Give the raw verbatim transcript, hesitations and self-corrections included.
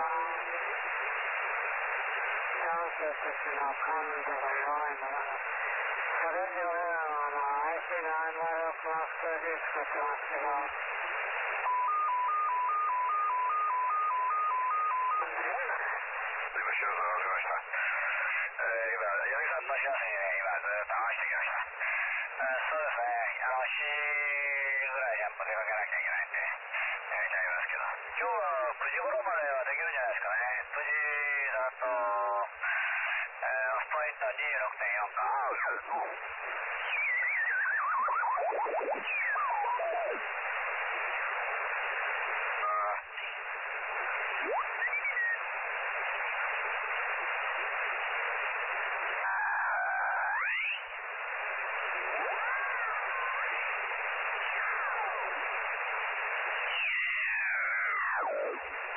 手術の感度が弱いのだ。それで俺らはあの アイシー のアンダーロックマスクを使ってますけど、 後ろから押しました。えー、今、八木さんの幸せにね、今ずっと合わせてきました。えー、そうですね、あの、しちじぐらいにやっぱ出かけなきゃいけないんで、やりちゃいますけど、今日はくじ頃まではできるんじゃないですかね。くじだと、えー、オフポイント にじゅうろくてんよん か。あー